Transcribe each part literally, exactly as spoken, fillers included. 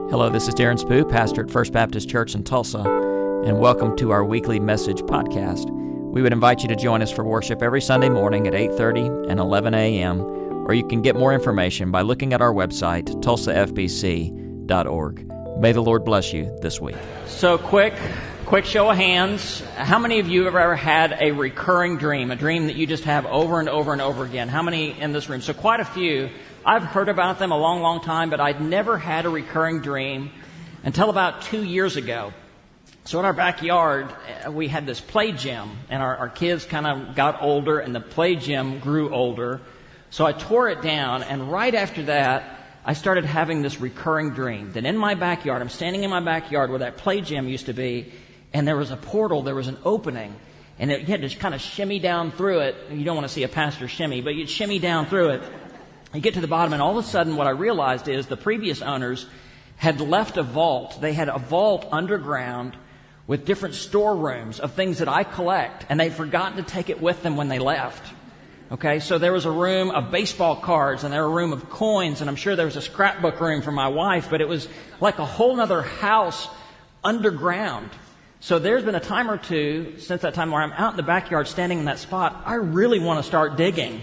Hello, this is Darren Spoo, pastor at First Baptist Church in Tulsa, and welcome to our weekly message podcast. We would invite you to join us for worship every Sunday morning at eight thirty and eleven a.m., or you can get more information by looking at our website, tulsa f b c dot org. May the Lord bless you this week. So quick, quick show of hands. How many of you have ever had a recurring dream, a dream that you just have over and over and over again? How many in this room? So quite a few. I've heard about them a long, long time, but I'd never had a recurring dream until about two years ago. So in our backyard, we had this play gym, and our, our kids kind of got older, and the play gym grew older. So I tore it down, and right after that, I started having this recurring dream that in my backyard, I'm standing in my backyard where that play gym used to be, and there was a portal, there was an opening, and it, you had to kind of shimmy down through it. You don't want to see a pastor shimmy, but you'd shimmy down through it. You get to the bottom, and all of a sudden what I realized is the previous owners had left a vault. They had a vault underground with different storerooms of things that I collect, and they'd forgotten to take it with them when they left. Okay, so there was a room of baseball cards, and there was a room of coins, and I'm sure there was a scrapbook room for my wife, but it was like a whole other house underground. So there's been a time or two since that time where I'm out in the backyard standing in that spot. I really want to start digging.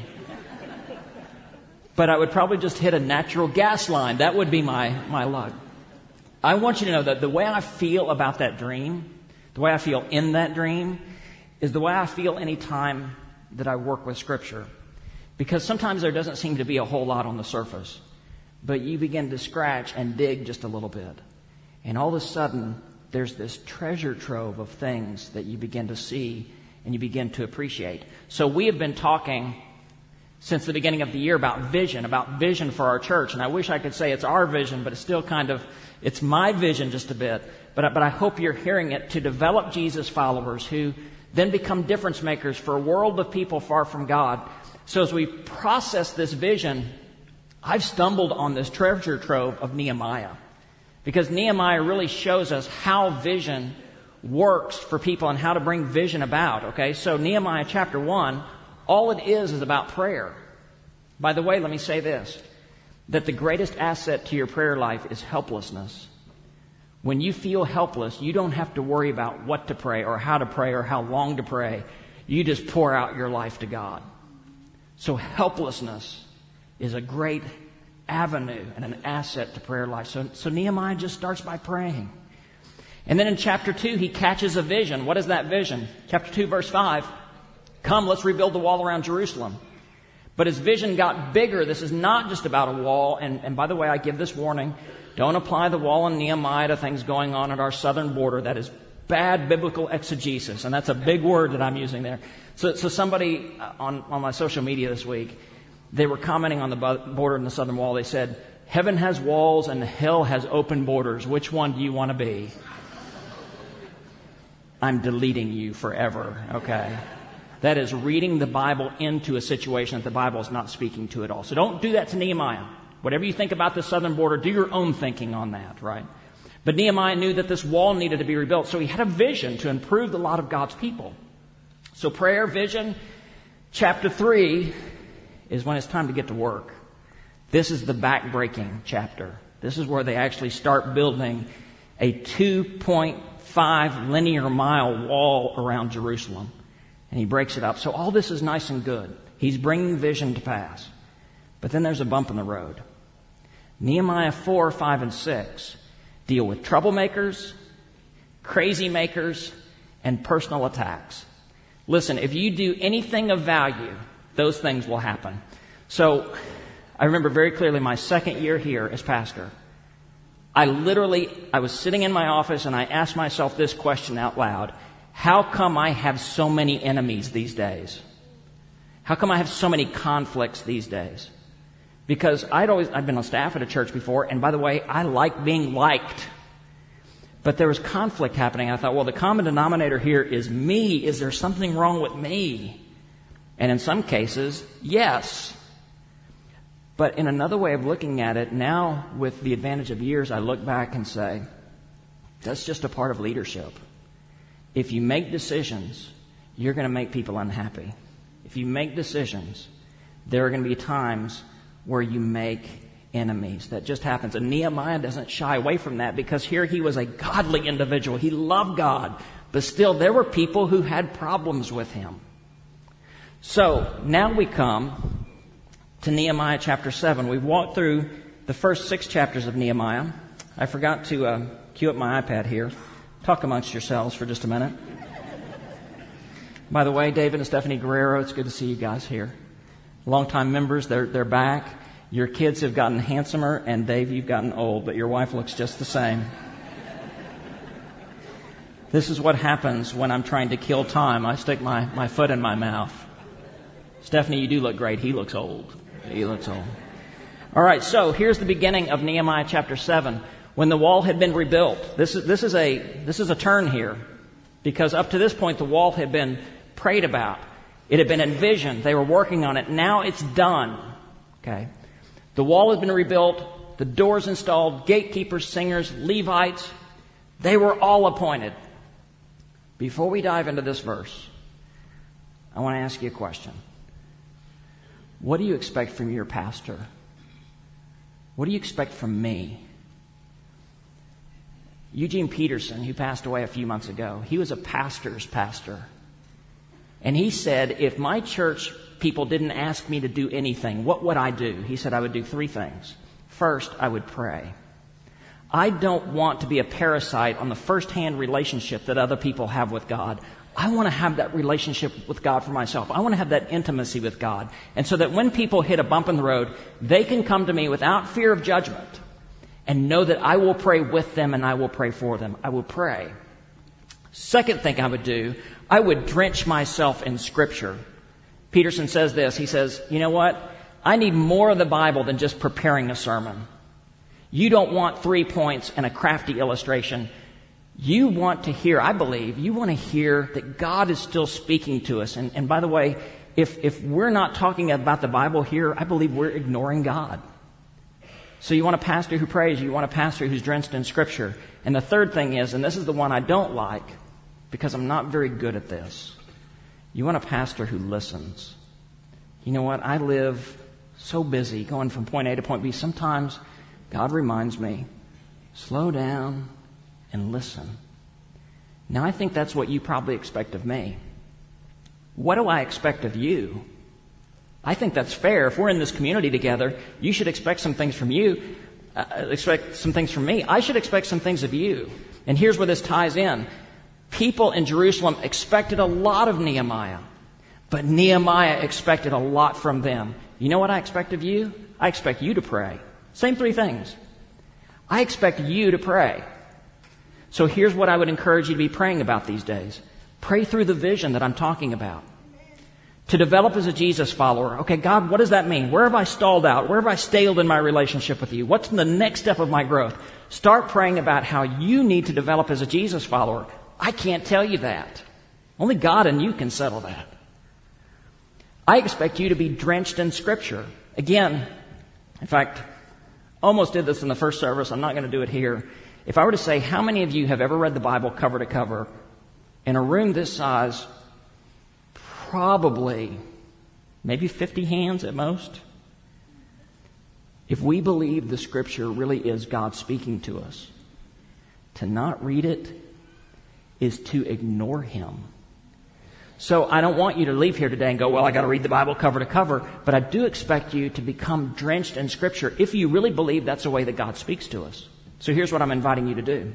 But I would probably just hit a natural gas line. That would be my, my luck. I want you to know that the way I feel about that dream, the way I feel in that dream, is the way I feel any time that I work with Scripture. Because sometimes there doesn't seem to be a whole lot on the surface. But you begin to scratch and dig just a little bit. And all of a sudden, there's this treasure trove of things that you begin to see and you begin to appreciate. So we have been talking since the beginning of the year about vision, about vision for our church. And I wish I could say it's our vision, but it's still kind of, it's my vision just a bit. But, but I hope you're hearing it to develop Jesus followers who then become difference makers for a world of people far from God. So as we process this vision, I've stumbled on this treasure trove of Nehemiah. Because Nehemiah really shows us how vision works for people and how to bring vision about. Okay, so Nehemiah chapter one, all it is is about prayer. By the way, let me say this, that the greatest asset to your prayer life is helplessness. When you feel helpless, you don't have to worry about what to pray or how to pray or how long to pray. You just pour out your life to God. So helplessness is a great avenue and an asset to prayer life. So, so Nehemiah just starts by praying. And then in chapter two, he catches a vision. What is that vision? Chapter two, verse five. Come, let's rebuild the wall around Jerusalem. But his vision got bigger. This is not just about a wall. And, and by the way, I give this warning. Don't apply the wall in Nehemiah to things going on at our southern border. That is bad biblical exegesis. And that's a big word that I'm using there. So, so somebody on, on my social media this week, they were commenting on the border in the southern wall. They said, heaven has walls and hell has open borders. Which one do you want to be? I'm deleting you forever. Okay. That is reading the Bible into a situation that the Bible is not speaking to at all. So don't do that to Nehemiah. Whatever you think about the southern border, do your own thinking on that, right? But Nehemiah knew that this wall needed to be rebuilt, so he had a vision to improve the lot of God's people. So prayer, vision, chapter three is when it's time to get to work. This is the back-breaking chapter. This is where they actually start building a two point five linear mile wall around Jerusalem. And he breaks it up. So all this is nice and good. He's bringing vision to pass. But then there's a bump in the road. Nehemiah four, five, and six deal with troublemakers, crazy makers, and personal attacks. Listen, if you do anything of value, those things will happen. So I remember very clearly my second year here as pastor. I literally, I was sitting in my office and I asked myself this question out loud. How come I have so many enemies these days? How come I have so many conflicts these days? Because I'd always, I'd been on staff at a church before, and by the way, I like being liked. But there was conflict happening. I thought, well, the common denominator here is me. Is there something wrong with me? And in some cases, yes. But in another way of looking at it, now with the advantage of years, I look back and say, that's just a part of leadership. If you make decisions, you're going to make people unhappy. If you make decisions, there are going to be times where you make enemies. That just happens. And Nehemiah doesn't shy away from that, because here he was a godly individual. He loved God, but still there were people who had problems with him. So now we come to Nehemiah chapter seven. We've walked through the first six chapters of Nehemiah. I forgot to uh, cue up my iPad here. Talk amongst yourselves for just a minute. By the way, David and Stephanie Guerrero, it's good to see you guys here. Longtime members, they're they're back. Your kids have gotten handsomer, and Dave, you've gotten old, but your wife looks just the same. This is what happens when I'm trying to kill time. I stick my, my foot in my mouth. Stephanie, you do look great. He looks old. He looks old. All right, so here's the beginning of Nehemiah chapter seven. When the wall had been rebuilt. This is, this is a, this is a turn here, because up to this point the wall had been prayed about. It had been envisioned. They were working on it. Now it's done. Okay. The wall has been rebuilt. The doors installed. Gatekeepers, singers, Levites. They were all appointed. Before we dive into this verse, I want to ask you a question. What do you expect from your pastor? What do you expect from me? Eugene Peterson, who passed away a few months ago, he was a pastor's pastor. And he said, if my church people didn't ask me to do anything, what would I do? He said, I would do three things. First, I would pray. I don't want to be a parasite on the first-hand relationship that other people have with God. I want to have that relationship with God for myself. I want to have that intimacy with God. And so that when people hit a bump in the road, they can come to me without fear of judgment and know that I will pray with them and I will pray for them. I will pray. Second thing I would do, I would drench myself in Scripture. Peterson says this. He says, you know what? I need more of the Bible than just preparing a sermon. You don't want three points and a crafty illustration. You want to hear, I believe, you want to hear that God is still speaking to us. And, and by the way, if, if we're not talking about the Bible here, I believe we're ignoring God. So you want a pastor who prays. You want a pastor who's drenched in Scripture. And the third thing is, and this is the one I don't like because I'm not very good at this, you want a pastor who listens. You know what? I live so busy going from point A to point B. Sometimes God reminds me, slow down and listen. Now, I think that's what you probably expect of me. What do I expect of you? I think that's fair. If we're in this community together, you should expect some things from you, uh, expect some things from me. I should expect some things of you. And here's where this ties in. People in Jerusalem expected a lot of Nehemiah, but Nehemiah expected a lot from them. You know what I expect of you? I expect you to pray. Same three things. I expect you to pray. So here's what I would encourage you to be praying about these days. Pray through the vision that I'm talking about. To develop as a Jesus follower. Okay, God, what does that mean? Where have I stalled out? Where have I staled in my relationship with you? What's the next step of my growth? Start praying about how you need to develop as a Jesus follower. I can't tell you that. Only God and you can settle that. I expect you to be drenched in Scripture. Again, in fact, almost did this in the first service. I'm not going to do it here. If I were to say, how many of you have ever read the Bible cover to cover? In a room this size, probably maybe fifty hands at most. If we believe the Scripture really is God speaking to us, to not read it is to ignore Him. So I don't want you to leave here today and go, well, I got to read the Bible cover to cover, but I do expect you to become drenched in Scripture if you really believe that's the way that God speaks to us. So here's what I'm inviting you to do.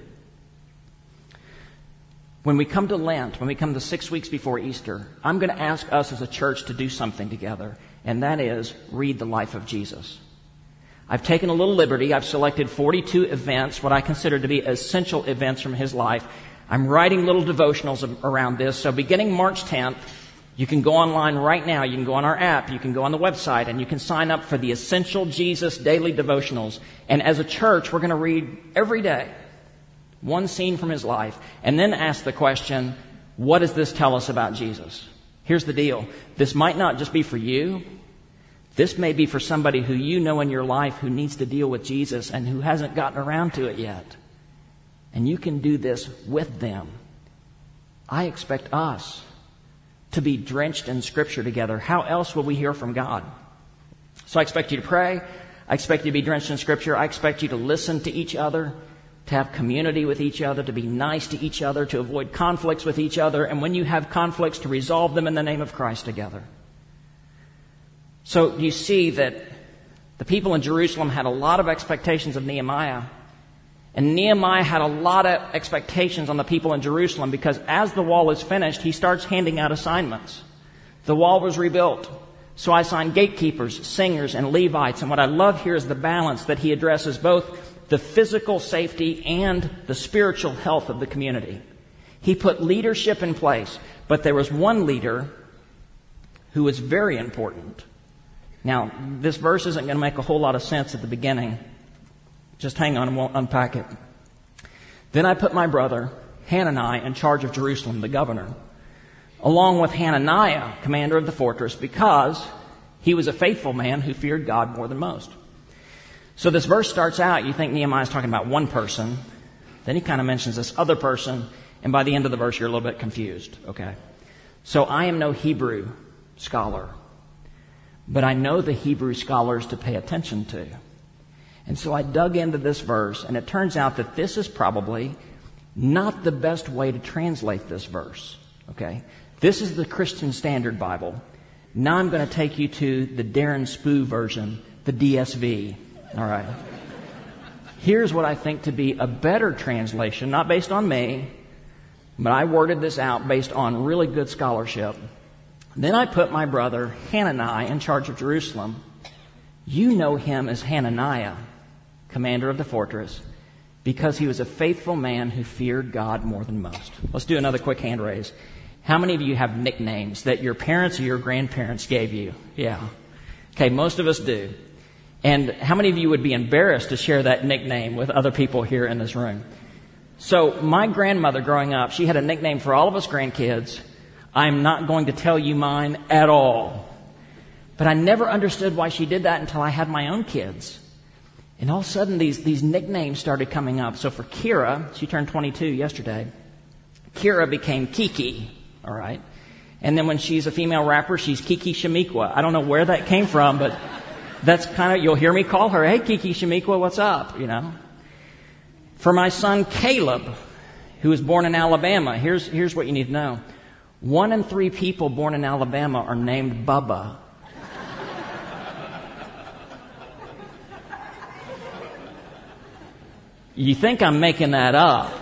When we come to Lent, when we come to six weeks before Easter, I'm going to ask us as a church to do something together, and that is read the life of Jesus. I've taken a little liberty. I've selected forty-two events, what I consider to be essential events from His life. I'm writing little devotionals around this. So beginning March tenth, you can go online right now. You can go on our app. You can go on the website, and you can sign up for the Essential Jesus Daily Devotionals. And as a church, we're going to read every day one scene from His life, and then ask the question, what does this tell us about Jesus? Here's the deal. This might not just be for you. This may be for somebody who you know in your life who needs to deal with Jesus and who hasn't gotten around to it yet. And you can do this with them. I expect us to be drenched in Scripture together. How else will we hear from God? So I expect you to pray. I expect you to be drenched in Scripture. I expect you to listen to each other, to have community with each other, to be nice to each other, to avoid conflicts with each other, and when you have conflicts, to resolve them in the name of Christ together. So you see that the people in Jerusalem had a lot of expectations of Nehemiah, and Nehemiah had a lot of expectations on the people in Jerusalem, because as the wall is finished, he starts handing out assignments. The wall was rebuilt, so I assigned gatekeepers, singers, and Levites. And what I love here is the balance that he addresses both the physical safety and the spiritual health of the community. He put leadership in place, but there was one leader who was very important. Now, this verse isn't going to make a whole lot of sense at the beginning. Just hang on and we'll unpack it. Then I put my brother Hananiah in charge of Jerusalem, the governor, along with Hananiah, commander of the fortress, because he was a faithful man who feared God more than most. So this verse starts out, you think Nehemiah is talking about one person. Then he kind of mentions this other person, and by the end of the verse you're a little bit confused. Okay. So I am no Hebrew scholar, but I know the Hebrew scholars to pay attention to. And so I dug into this verse, and it turns out that this is probably not the best way to translate this verse. Okay? This is the Christian Standard Bible. Now I'm going to take you to the Darren Spoo version, the D S V. All right. Here's what I think to be a better translation, not based on me, but I worded this out based on really good scholarship. Then I put my brother Hananiah in charge of Jerusalem. You know him as Hananiah, commander of the fortress, because he was a faithful man who feared God more than most. Let's do another quick hand raise. How many of you have nicknames that your parents or your grandparents gave you? Yeah. Okay, most of us do. And how many of you would be embarrassed to share that nickname with other people here in this room? So my grandmother growing up, she had a nickname for all of us grandkids. I'm not going to tell you mine at all. But I never understood why she did that until I had my own kids. And all of a sudden, these, these nicknames started coming up. So for Kira, she turned twenty-two yesterday. Kira became Kiki, all right? And then when she's a female rapper, she's Kiki Shamiqua. I don't know where that came from, but that's kind of, you'll hear me call her, hey, Kiki Shamiqua, what's up, you know? For my son Caleb, who was born in Alabama, here's, here's what you need to know. One in three people born in Alabama are named Bubba. You think I'm making that up.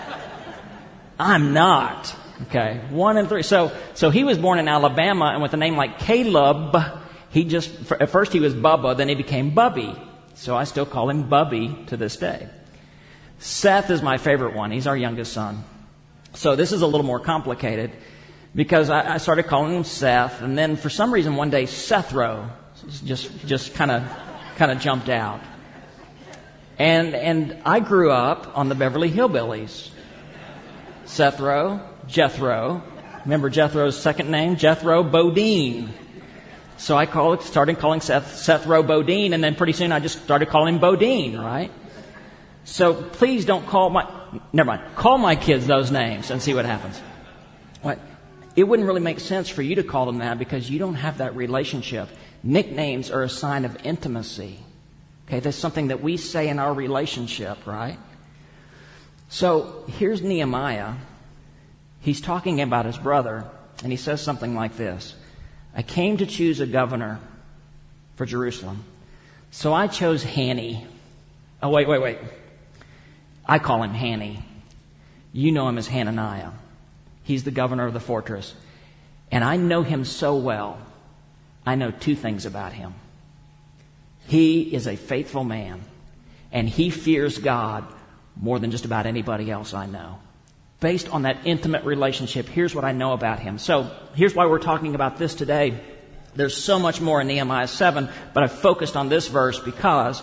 I'm not. Okay. One in three. So, so he was born in Alabama, and with a name like Caleb, he just, at first he was Bubba, then he became Bubby. So I still call him Bubby to this day. Seth is my favorite one. He's our youngest son. So this is a little more complicated because I, I started calling him Seth, and then for some reason one day Sethro just, just kind of, kind of jumped out. And and I grew up on the Beverly Hillbillies. Sethro, Jethro. Remember Jethro's second name? Jethro Bodine. So I called, started calling Seth Sethro Bodine, and then pretty soon I just started calling him Bodine, right? So please don't call my, never mind, call my kids those names and see what happens. What? It wouldn't really make sense for you to call them that because you don't have that relationship. Nicknames are a sign of intimacy. Okay, that's something that we say in our relationship, right? So here's Nehemiah. He's talking about his brother, and he says something like this. I came to choose a governor for Jerusalem, so I chose Hanny. Oh, wait, wait, wait. I call him Hanny. You know him as Hananiah. He's the governor of the fortress. And I know him so well, I know two things about him. He is a faithful man, and he fears God more than just about anybody else I know. Based on that intimate relationship, here's what I know about him. So here's why we're talking about this today. There's so much more in Nehemiah seven, but I've focused on this verse because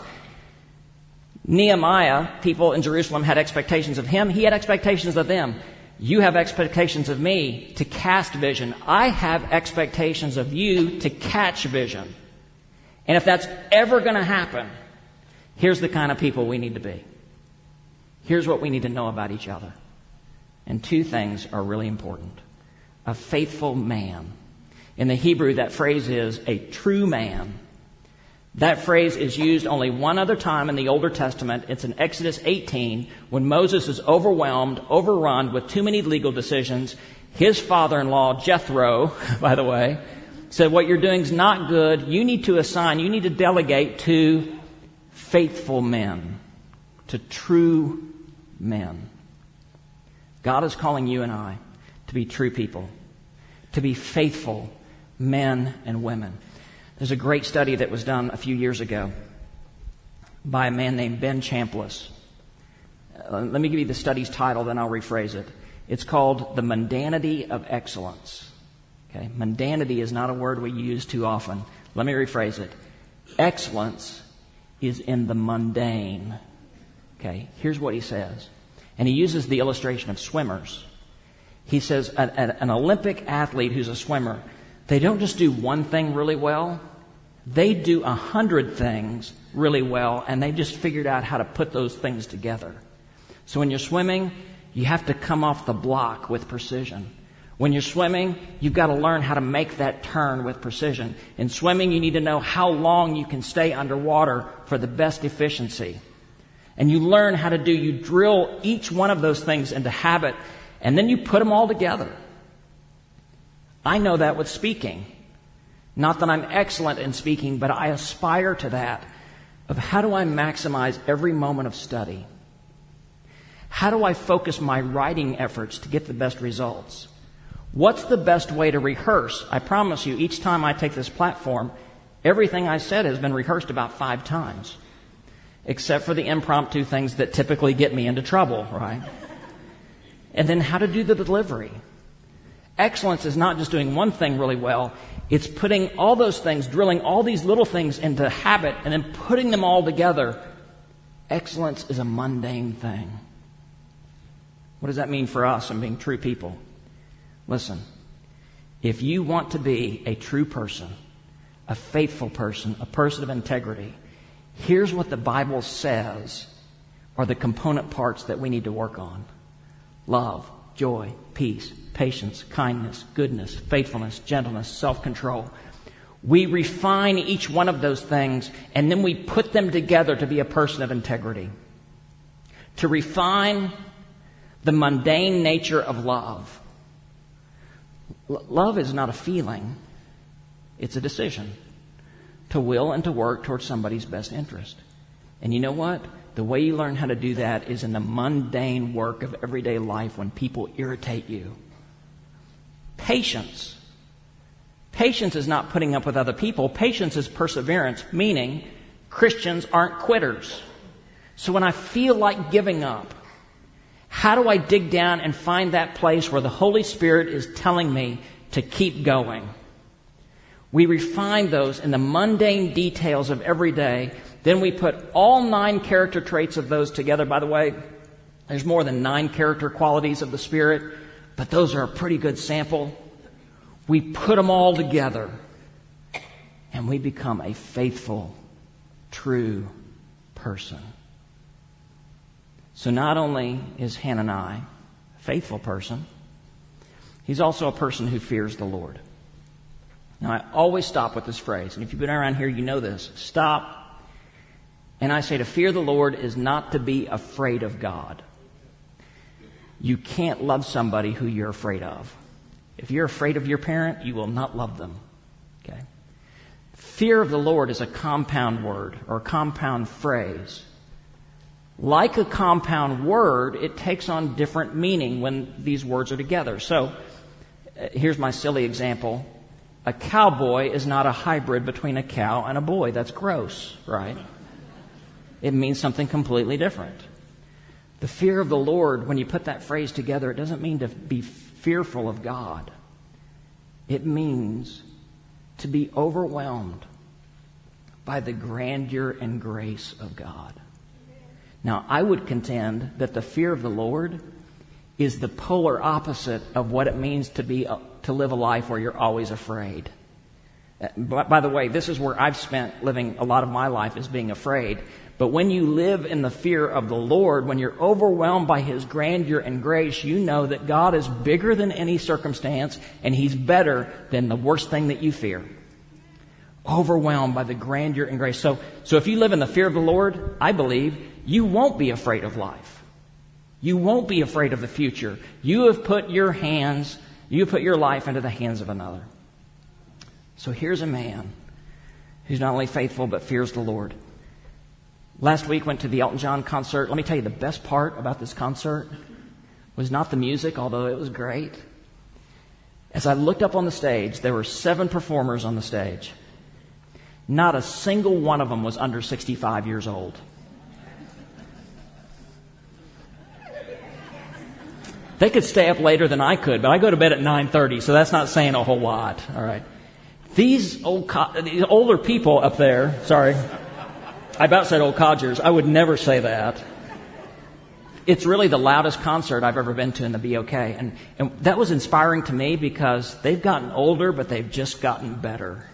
Nehemiah, people in Jerusalem had expectations of him. He had expectations of them. You have expectations of me to cast vision. I have expectations of you to catch vision. And if that's ever going to happen, here's the kind of people we need to be. Here's what we need to know about each other. And two things are really important. A faithful man. In the Hebrew, that phrase is a true man. That phrase is used only one other time in the Older Testament. It's in Exodus eighteen, when Moses is overwhelmed, overrun with too many legal decisions. His father-in-law, Jethro, by the way, said, what you're doing is not good. You need to assign, you need to delegate to faithful men, to true men. God is calling you and I to be true people, to be faithful men and women. There's a great study that was done a few years ago by a man named Ben Chambliss. Uh, let me give you the study's title, then I'll rephrase it. It's called The Mundanity of Excellence. Okay, mundanity is not a word we use too often. Let me rephrase it. Excellence is in the mundane. Okay, here's what he says. And he uses the illustration of swimmers. He says an, an, an Olympic athlete who's a swimmer, they don't just do one thing really well. They do a hundred things really well, and they've just figured out how to put those things together. So when you're swimming, you have to come off the block with precision. When you're swimming, you've got to learn how to make that turn with precision. In swimming, you need to know how long you can stay underwater for the best efficiency. And you learn how to do, you drill each one of those things into habit, and then you put them all together. I know that with speaking. Not that I'm excellent in speaking, but I aspire to that. Of how do I maximize every moment of study? How do I focus my writing efforts to get the best results? What's the best way to rehearse? I promise you, each time I take this platform, everything I said has been rehearsed about five times. Except for the impromptu things that typically get me into trouble, right? And then how to do the delivery. Excellence is not just doing one thing really well. It's putting all those things, drilling all these little things into habit, and then putting them all together. Excellence is a mundane thing. What does that mean for us in being true people? Listen, if you want to be a true person, a faithful person, a person of integrity, here's what the Bible says are the component parts that we need to work on. Love, joy, peace, patience, kindness, goodness, faithfulness, gentleness, self-control. We refine each one of those things, and then we put them together to be a person of integrity. To refine the mundane nature of love. L- love is not a feeling. It's a decision. To will and to work towards somebody's best interest. And you know what? The way you learn how to do that is in the mundane work of everyday life when people irritate you. Patience. Patience is not putting up with other people. Patience is perseverance, meaning Christians aren't quitters. So when I feel like giving up, how do I dig down and find that place where the Holy Spirit is telling me to keep going? We refine those in the mundane details of every day. Then we put all nine character traits of those together. By the way, there's more than nine character qualities of the Spirit, but those are a pretty good sample. We put them all together, and we become a faithful, true person. So not only is Hananiah a faithful person, he's also a person who fears the Lord. Now, I always stop with this phrase, and if you've been around here, you know this. Stop. And I say to fear the Lord is not to be afraid of God. You can't love somebody who you're afraid of. If you're afraid of your parent, you will not love them. Okay? Fear of the Lord is a compound word or a compound phrase. Like a compound word, it takes on different meaning when these words are together. So, uh, here's my silly example. A cowboy is not a hybrid between a cow and a boy. That's gross, right? It means something completely different. The fear of the Lord, when you put that phrase together, it doesn't mean to be fearful of God. It means to be overwhelmed by the grandeur and grace of God. Now, I would contend that the fear of the Lord is the polar opposite of what it means to be to live a life where you're always afraid. By the way, this is where I've spent living a lot of my life, is being afraid. But when you live in the fear of the Lord, when you're overwhelmed by His grandeur and grace, you know that God is bigger than any circumstance, and He's better than the worst thing that you fear. Overwhelmed by the grandeur and grace. So, so if you live in the fear of the Lord, I believe, you won't be afraid of life. You won't be afraid of the future. You have put your hands, you have put your life into the hands of another. So here's a man who's not only faithful but fears the Lord. Last week went to the Elton John concert. Let me tell you, the best part about this concert was not the music, although it was great. As I looked up on the stage, there were seven performers on the stage. Not a single one of them was under sixty-five years old. They could stay up later than I could, but I go to bed at nine thirty, so that's not saying a whole lot. All right. These old, co- these older people up there, sorry, I about said old codgers. I would never say that. It's really the loudest concert I've ever been to in the B O K. And, and that was inspiring to me because they've gotten older, but they've just gotten better.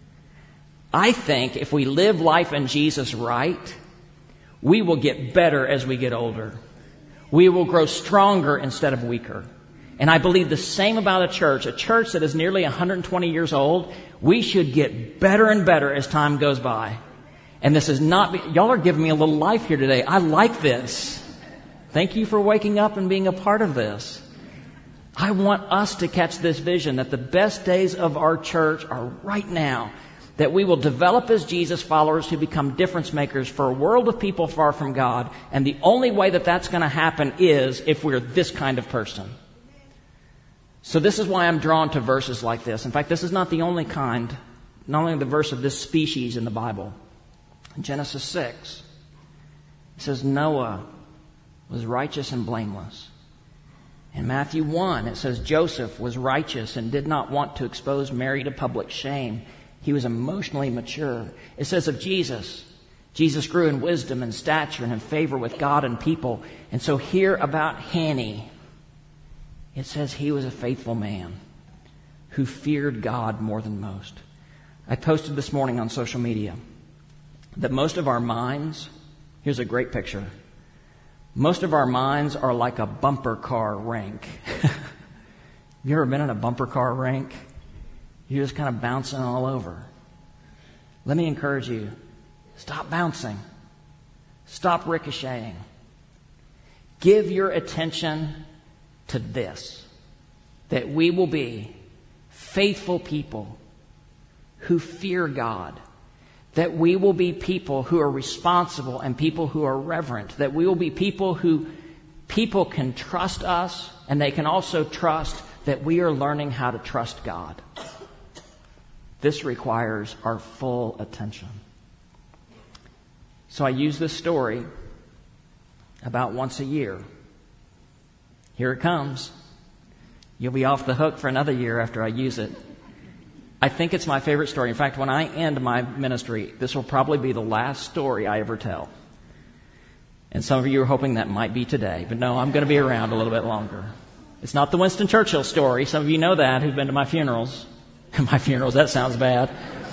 I think if we live life in Jesus right, we will get better as we get older. We will grow stronger instead of weaker. And I believe the same about a church. A church that is nearly one hundred twenty years old, we should get better and better as time goes by. And this is not, y'all are giving me a little life here today. I like this. Thank you for waking up and being a part of this. I want us to catch this vision that the best days of our church are right now. That we will develop as Jesus followers who become difference makers for a world of people far from God. And the only way that that's going to happen is if we're this kind of person. So this is why I'm drawn to verses like this. In fact, this is not the only kind, not only the verse of this species in the Bible. In Genesis six, it says Noah was righteous and blameless. In Matthew one, it says Joseph was righteous and did not want to expose Mary to public shame. He was emotionally mature. It says of Jesus, Jesus grew in wisdom and stature and in favor with God and people. And so here about Hanny, it says he was a faithful man who feared God more than most. I posted this morning on social media that most of our minds, here's a great picture, most of our minds are like a bumper car rank. Have you ever been in a bumper car rank? You're just kind of bouncing all over. Let me encourage you, stop bouncing. Stop ricocheting. Give your attention to this, that we will be faithful people who fear God, that we will be people who are responsible and people who are reverent, that we will be people who people can trust us and they can also trust that we are learning how to trust God. This requires our full attention. So I use this story about once a year. Here it comes. You'll be off the hook for another year after I use it. I think it's my favorite story. In fact, when I end my ministry, this will probably be the last story I ever tell. And some of you are hoping that might be today. But no, I'm going to be around a little bit longer. It's not the Winston Churchill story. Some of you know that who've been to my funerals. My funerals, that sounds bad.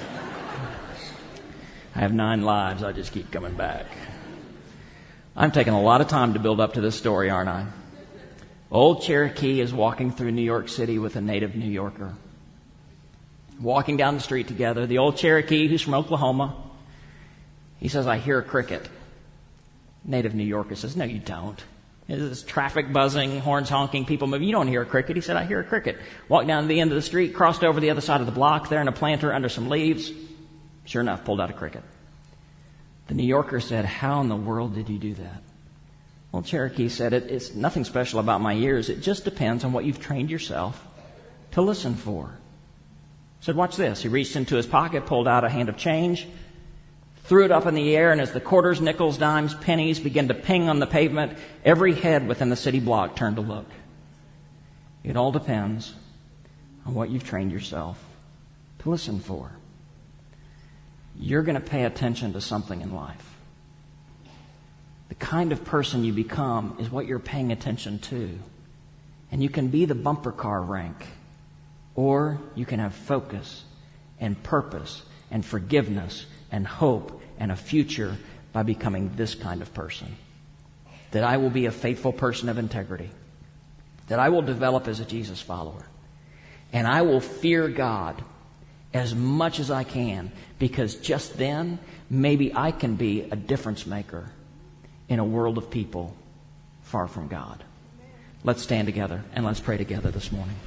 I have nine lives. I just keep coming back. I'm taking a lot of time to build up to this story, aren't I? Old Cherokee is walking through New York City with a native New Yorker. Walking down the street together. The old Cherokee, who's from Oklahoma, he says, I hear a cricket. Native New Yorker says, no, you don't. There's traffic buzzing, horns honking, people moving. You don't hear a cricket. He said, I hear a cricket. Walked down to the end of the street, crossed over the other side of the block, there in a planter under some leaves. Sure enough, pulled out a cricket. The New Yorker said, how in the world did you do that? Well, Cherokee said, it, it's nothing special about my ears. It just depends on what you've trained yourself to listen for. He said, watch this. He reached into his pocket, pulled out a hand of change, threw it up in the air, and as the quarters, nickels, dimes, pennies began to ping on the pavement, every head within the city block turned to look. It all depends on what you've trained yourself to listen for. You're going to pay attention to something in life. The kind of person you become is what you're paying attention to. And you can be the bumper car rank, or you can have focus and purpose and forgiveness and hope and a future by becoming this kind of person. That I will be a faithful person of integrity. That I will develop as a Jesus follower. And I will fear God as much as I can, because just then, maybe I can be a difference maker in a world of people far from God. Let's stand together and let's pray together this morning.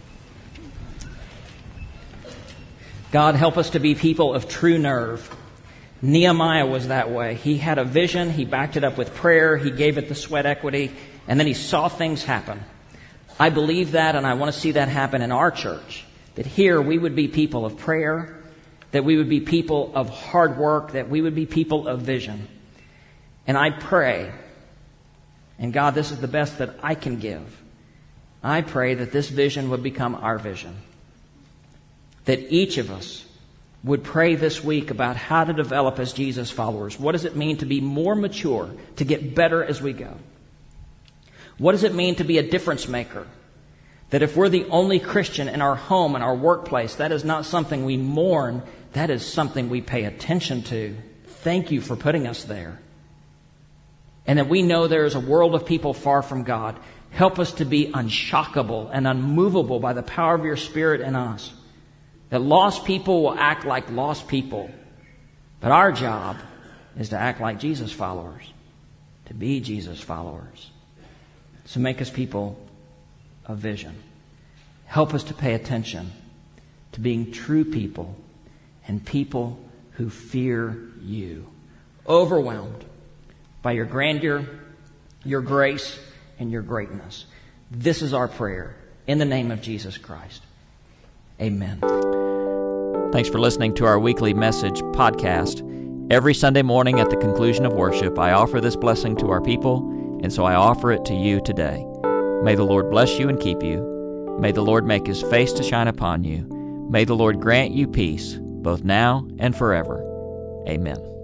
God, help us to be people of true nerve. Nehemiah was that way. He had a vision, he backed it up with prayer, he gave it the sweat equity, and then he saw things happen. I believe that, and I want to see that happen in our church. That here we would be people of prayer, that we would be people of hard work, that we would be people of vision. And I pray, and God, this is the best that I can give, I pray that this vision would become our vision. That each of us would pray this week about how to develop as Jesus followers. What does it mean to be more mature, to get better as we go? What does it mean to be a difference maker? That if we're the only Christian in our home and our workplace, that is not something we mourn, that is something we pay attention to. Thank you for putting us there. And that we know there is a world of people far from God. Help us to be unshockable and unmovable by the power of your Spirit in us. That lost people will act like lost people. But our job is to act like Jesus followers, to be Jesus followers. So make us people of vision. Help us to pay attention to being true people and people who fear you. Overwhelmed by your grandeur, your grace, and your greatness. This is our prayer in the name of Jesus Christ. Amen. Thanks for listening to our weekly message podcast. Every Sunday morning at the conclusion of worship, I offer this blessing to our people, and so I offer it to you today. May the Lord bless you and keep you. May the Lord make his face to shine upon you. May the Lord grant you peace, both now and forever. Amen.